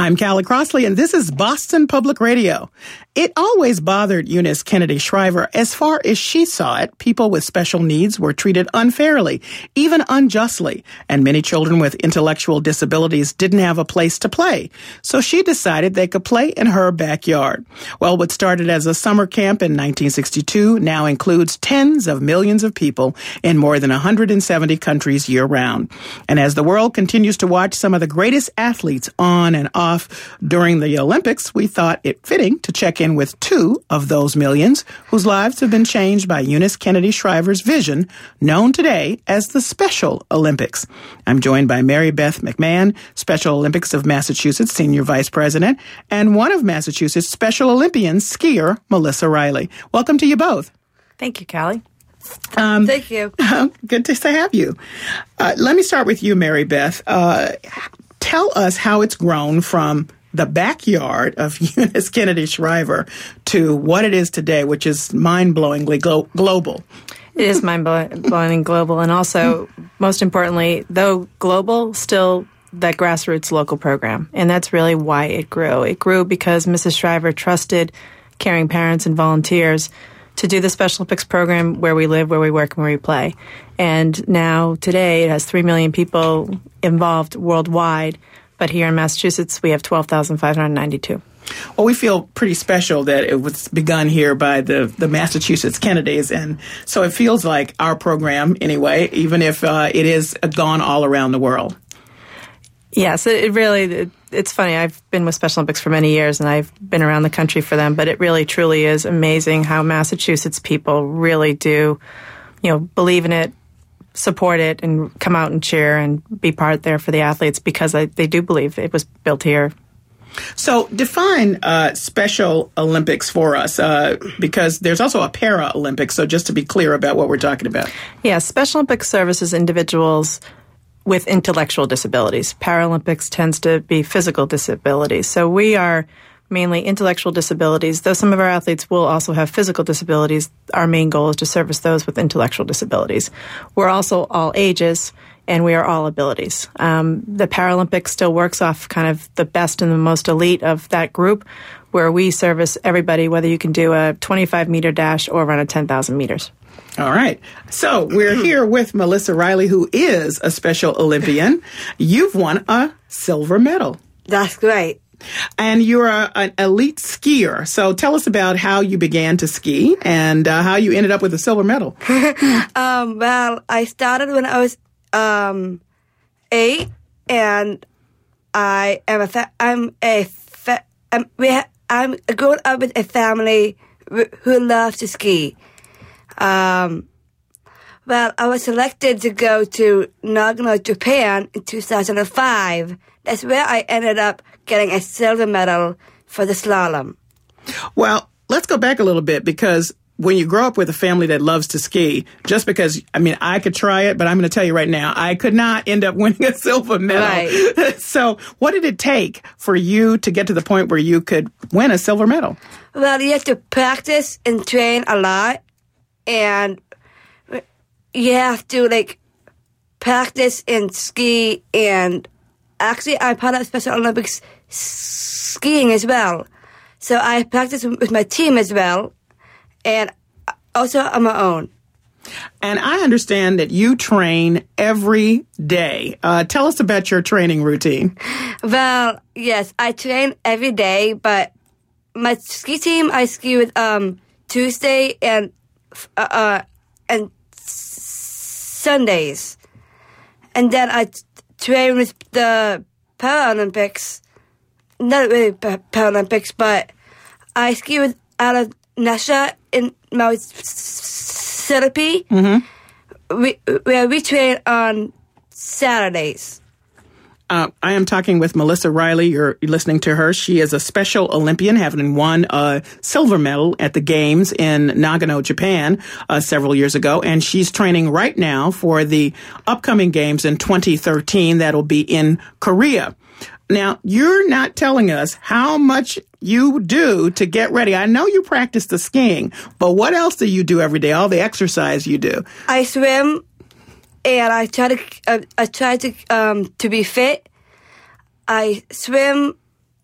I'm Callie Crossley, and this is Boston Public Radio. It always bothered Eunice Kennedy Shriver. As far as she saw it, people with special needs were treated unfairly, even unjustly, and many children with intellectual disabilities didn't have a place to play. So she decided they could play in her backyard. Well, what started as a summer camp in 1962 now includes tens of millions of people in more than 170 countries year-round. And as the world continues to watch some of the greatest athletes on and off during the Olympics, we thought it fitting to check in with two of those millions whose lives have been changed by Eunice Kennedy Shriver's vision, known today as the Special Olympics. I'm joined by Mary Beth McMahon, Special Olympics of Massachusetts Senior Vice President, and one of Massachusetts Special Olympians, skier Melissa Riley. Welcome to you both. Thank you, Callie. Thank you. Good to have you. Let me start with you, Mary Beth. Tell us how it's grown from the backyard of Eunice Kennedy Shriver to what it is today, which is mind-blowingly global. It is mind-blowing global, and also, most importantly, though global, still that grassroots local program. And that's really why it grew. It grew because Mrs. Shriver trusted caring parents and volunteers to do the Special Olympics program where we live, where we work, and where we play. And now, today, it has 3 million people involved worldwide. But here in Massachusetts, we have 12,592. Well, we feel pretty special that it was begun here by the Massachusetts Kennedys. And so it feels like our program, anyway, even if it is gone all around the world. Yes, it's funny. I've been with Special Olympics for many years, and I've been around the country for them. But it really, truly is amazing how Massachusetts people really do, believe in it, support it, and come out and cheer and be part there for the athletes because they do believe it was built here. So define Special Olympics for us, because there's also a Paralympics, so just to be clear about what we're talking about. Yeah, Special Olympics services individuals with intellectual disabilities. Paralympics tends to be physical disabilities. So we are mainly intellectual disabilities, though some of our athletes will also have physical disabilities. Our main goal is to service those with intellectual disabilities. We're also all ages, and we are all abilities. The Paralympics still works off kind of the best and the most elite of that group, where we service everybody, whether you can do a 25-meter dash or run a 10,000 meters. All right. So we're here with Melissa Riley, who is a Special Olympian. You've won a silver medal. That's great. And you're an elite skier. So tell us about how you began to ski and how you ended up with a silver medal. Well, I started when I was 8, and I'm grown up with a family who loves to ski. Well, I was selected to go to Nagano, Japan in 2005. That's where I ended up getting a silver medal for the slalom. Well, let's go back a little bit, because when you grow up with a family that loves to ski, just because, I could try it, but I'm going to tell you right now, I could not end up winning a silver medal. Right. So what did it take for you to get to the point where you could win a silver medal? Well, you have to practice and train a lot, and you have to, practice and ski, and actually, I'm part of Special Olympics skiing as well. So I practice with my team as well, and also on my own. And I understand that you train every day. Tell us about your training routine. Well, yes, I train every day, but my ski team, I ski with Tuesday and Sundays. And then I train with the Paralympics. Not really Paralympics, but I ski out of Nasha in Mississippi. Where we train on Saturdays. I am talking with Melissa Riley. You're listening to her. She is a Special Olympian, having won a silver medal at the Games in Nagano, Japan, several years ago. And she's training right now for the upcoming Games in 2013 that'll be in Korea. Now, you're not telling us how much you do to get ready. I know you practice the skiing, but what else do you do every day, all the exercise you do? I swim. And I try to be fit. I swim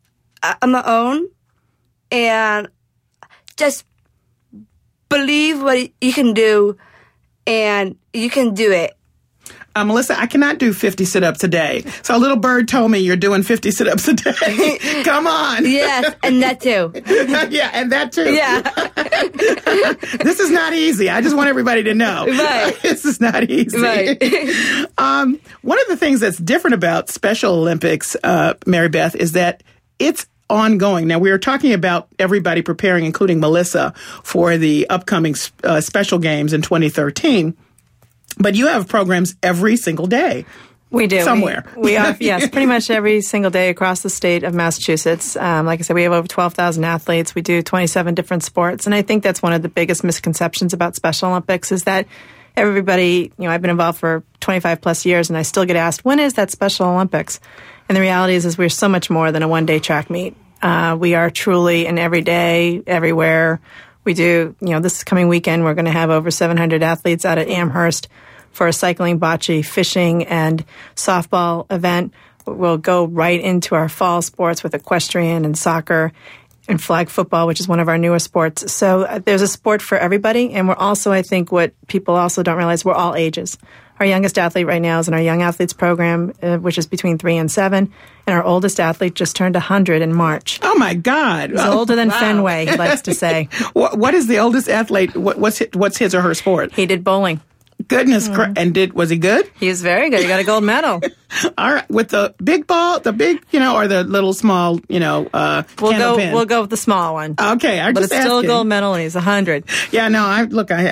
on my own and just believe what you can do, and you can do it. Melissa, I cannot do 50 sit-ups a day. So a little bird told me you're doing 50 sit-ups a day. Come on. Yes, and that too. Yeah, and that too. Yeah. This is not easy. I just want everybody to know. Right. This is not easy. Right. One of the things that's different about Special Olympics, Mary Beth, is that it's ongoing. Now, we were talking about everybody preparing, including Melissa, for the upcoming Special Games in 2013. But you have programs every single day. We do. Somewhere. We have, yes, pretty much every single day across the state of Massachusetts. Like I said, we have over 12,000 athletes. We do 27 different sports. And I think that's one of the biggest misconceptions about Special Olympics is that everybody, I've been involved for 25 plus years and I still get asked, when is that Special Olympics? And the reality is we're so much more than a one-day track meet. We are truly an everyday, everywhere. We do, this coming weekend, we're going to have over 700 athletes out at Amherst for a cycling, bocce, fishing, and softball event. We'll go right into our fall sports with equestrian and soccer and flag football, which is one of our newer sports. So there's a sport for everybody. And we're also, I think, what people also don't realize, we're all ages. Our youngest athlete right now is in our Young Athletes program, which is between 3 and 7. And our oldest athlete just turned 100 in March. Oh, my God. He's older than Fenway, he likes to say. What is the oldest athlete? What's his or her sport? He did bowling. Goodness, and was he good? He was very good. He got a gold medal. All right, with the big ball, the big, or the little small, We'll go with the small one. Okay, but it's still a gold medal, and he's 100. Yeah, no, I've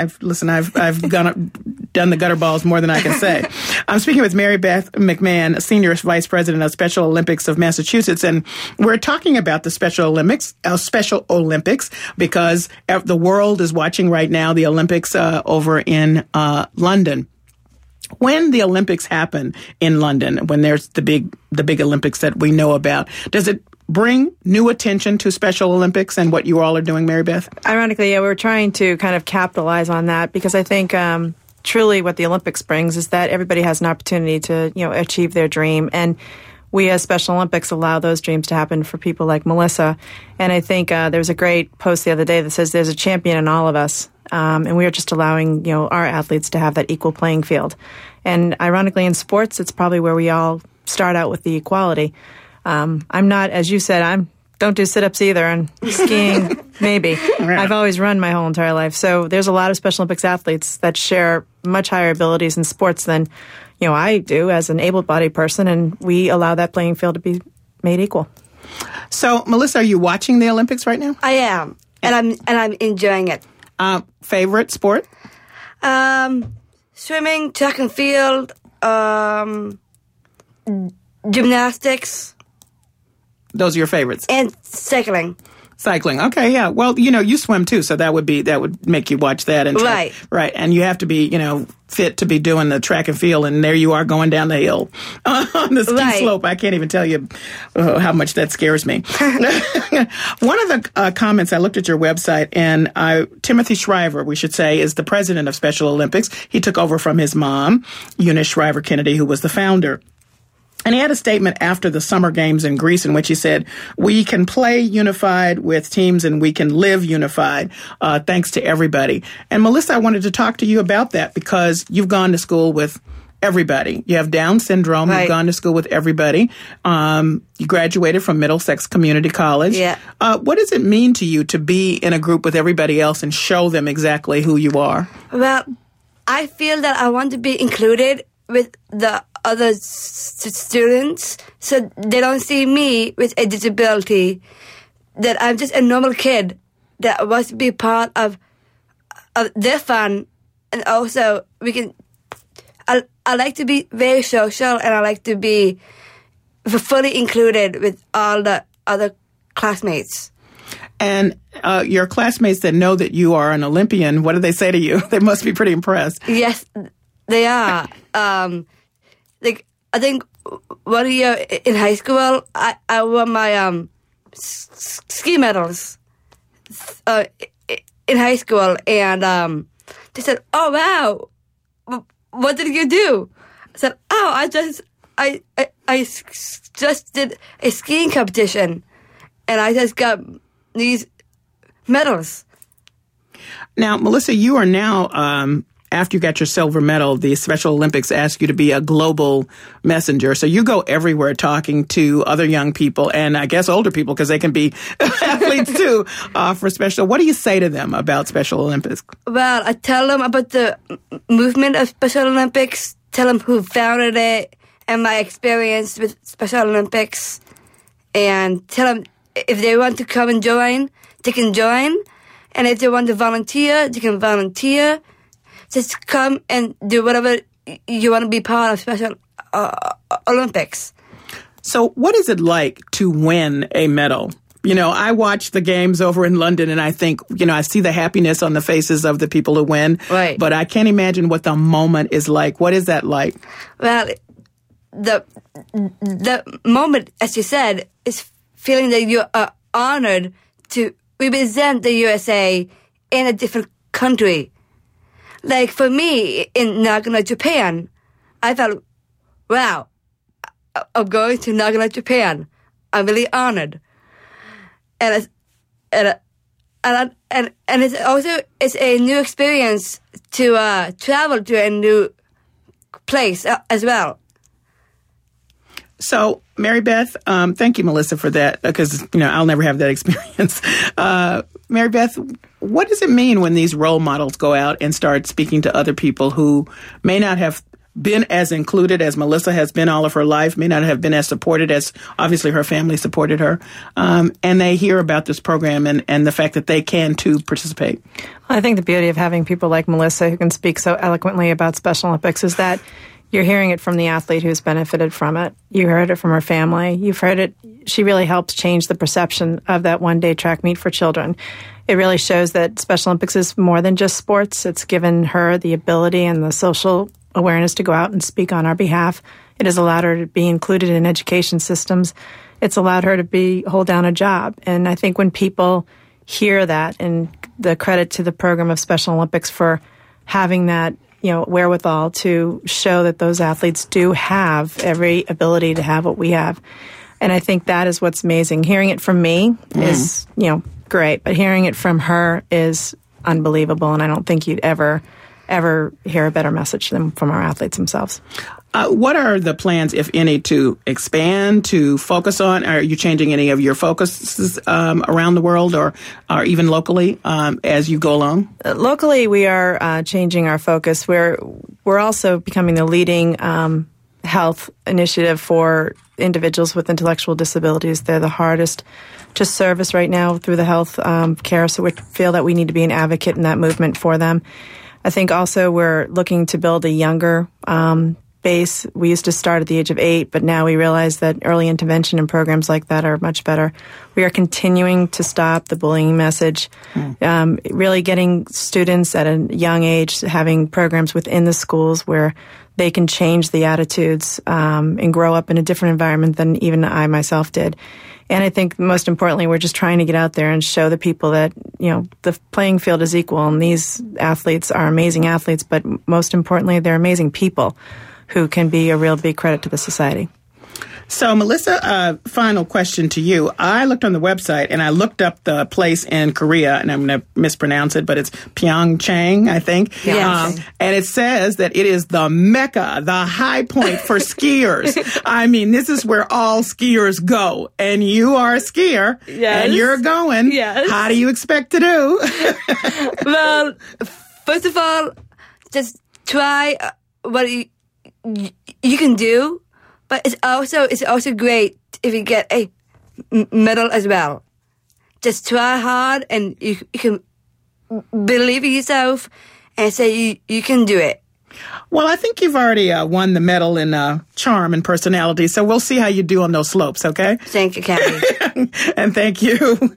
done the gutter balls more than I can say. I'm speaking with Mary Beth McMahon, Senior Vice President of Special Olympics of Massachusetts, and we're talking about the Special Olympics, because the world is watching right now the Olympics over in London. When the Olympics happen in London, when there's the big Olympics that we know about, does it bring new attention to Special Olympics and what you all are doing, Mary Beth? Ironically, yeah, we're trying to kind of capitalize on that because I think truly what the Olympics brings is that everybody has an opportunity to, achieve their dream. And we as Special Olympics allow those dreams to happen for people like Melissa. And I think there was a great post the other day that says there's a champion in all of us. And we are just allowing, our athletes to have that equal playing field. And ironically, in sports, it's probably where we all start out with the equality. I'm not, as you said, don't do sit-ups either, and skiing, maybe. Right. I've always run my whole entire life. So there's a lot of Special Olympics athletes that share much higher abilities in sports than, I do as an able-bodied person, and we allow that playing field to be made equal. So, Melissa, are you watching the Olympics right now? I am, and I'm enjoying it. Favorite sport? Swimming, track and field, gymnastics. Those are your favorites? And cycling. Cycling. Okay, yeah. Well, you swim too, so that would make you watch that. And right. Right. And you have to be, fit to be doing the track and field, and there you are going down the hill on the ski slope. I can't even tell you how much that scares me. One of the comments, I looked at your website, and Timothy Shriver, we should say, is the president of Special Olympics. He took over from his mom, Eunice Shriver Kennedy, who was the founder. And he had a statement after the Summer Games in Greece in which he said, we can play unified with teams and we can live unified, thanks to everybody. And Melissa, I wanted to talk to you about that because you've gone to school with everybody. You have Down syndrome. Right. You've gone to school with everybody. You graduated from Middlesex Community College. Yeah. What does it mean to you to be in a group with everybody else and show them exactly who you are? Well, I feel that I want to be included with the other students so they don't see me with a disability, that I'm just a normal kid that wants to be part of their fun. And also I like to be very social, and I like to be fully included with all the other classmates. And your classmates that know that you are an Olympian, what do they say to you? They must be pretty impressed. Yes, they are. I think 1 year in high school, I won my ski medals in high school, and they said, "Oh wow, what did you do?" I said, "Oh, I just did a skiing competition," and I just got these medals. Now, Melissa, you are now, after you got your silver medal, the Special Olympics asked you to be a global messenger. So you go everywhere talking to other young people and I guess older people because they can be athletes too for special. What do you say to them about Special Olympics? Well, I tell them about the movement of Special Olympics, tell them who founded it and my experience with Special Olympics, and tell them if they want to come and join, they can join. And if they want to volunteer, they can volunteer. Just come and do whatever you want to be part of Special Olympics. So what is it like to win a medal? You know, I watch the games over in London and I think, you know, I see the happiness on the faces of the people who win. Right. But I can't imagine what the moment is like. What is that like? Well, the moment, as you said, is feeling that you are honored to represent the USA in a different country. Like for me, in Nagano, Japan, I felt, wow, I'm going to Nagano, Japan. I'm really honored. And it's a new experience to travel to a new place as well. So, Mary Beth, thank you, Melissa, for that, because, you know, I'll never have that experience. Mary Beth, what does it mean when these role models go out and start speaking to other people who may not have been as included as Melissa has been all of her life, may not have been as supported as obviously her family supported her, and they hear about this program and the fact that they can, too, participate? I think the beauty of having people like Melissa who can speak so eloquently about Special Olympics is that you're hearing it from the athlete who's benefited from it. You heard it from her family. You've heard it. She really helps change the perception of that one-day track meet for children. It really shows that Special Olympics is more than just sports. It's given her the ability and the social awareness to go out and speak on our behalf. It has allowed her to be included in education systems. It's allowed her to hold down a job. And I think when people hear that, and the credit to the program of Special Olympics for having that, you know, wherewithal to show that those athletes do have every ability to have what we have. And I think that is what's amazing. Hearing it from me is, you know, great, but hearing it from her is unbelievable. And I don't think you'd ever hear a better message than from our athletes themselves. What are the plans, if any, to expand, to focus on? Are you changing any of your focuses around the world or even locally as you go along? Locally, we are changing our focus. We're also becoming the leading health initiative for individuals with intellectual disabilities. They're the hardest to service right now through the health care, so we feel that we need to be an advocate in that movement for them. I think also we're looking to build a younger base. We used to start at the age of 8, but now we realize that early intervention and programs like that are much better. We are continuing to stop the bullying message, really getting students at a young age having programs within the schools where they can change the attitudes and grow up in a different environment than even I myself did. And I think most importantly, we're just trying to get out there and show the people that, you know, the playing field is equal and these athletes are amazing athletes, but most importantly, they're amazing people who can be a real big credit to the society. So, Melissa, final question to you. I looked on the website and I looked up the place in Korea, and I'm going to mispronounce it, but it's Pyeongchang, I think. Yes. And it says that it is the mecca, the high point for skiers. I mean, this is where all skiers go. And you are a skier. Yes. And you're going. Yes. How do you expect to do? Well, first of all, just try what you can do. But it's also great if you get a medal as well. Just try hard and you can believe in yourself and say you can do it. Well, I think you've already won the medal in charm and personality, so we'll see how you do on those slopes, okay? Thank you, Kathy. And thank you.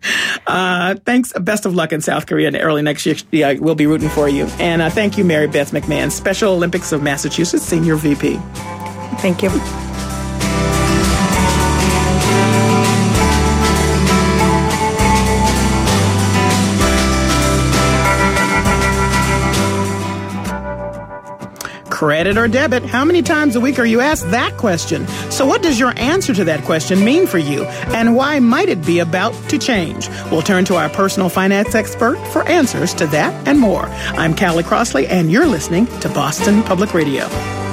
Thanks. Best of luck in South Korea and early next year. We'll be rooting for you. And thank you, Mary Beth McMahon, Special Olympics of Massachusetts Senior VP. Thank you. Credit or debit? How many times a week are you asked that question? So what does your answer to that question mean for you? And why might it be about to change? We'll turn to our personal finance expert for answers to that and more. I'm Callie Crossley, and you're listening to Boston Public Radio.